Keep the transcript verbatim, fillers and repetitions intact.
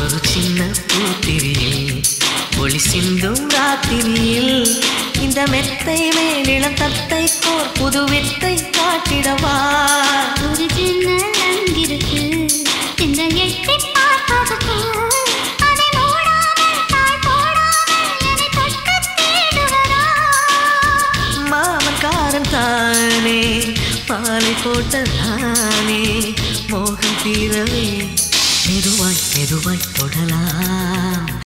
ஒரு சின்ன பூத்திரியில் ஒளி சிந்தும் ராத்திரியில் இந்த மெத்தை மேலிளம் தத்தை கோர் புது வித்தை காட்டிடவா ஒரு ஜன்னல் அங்கிருக்கு இந்த எட்டி பார்ப்பதற்கு அதை மூடாமல் தாழ் போடாமல் என்னை தொட்டு தேடுவதா மாமன்காரன் தானே பாலை போட்ட தானே மோகம் தீரவே மெதுவாய் மெதுவாய் தொடலாம்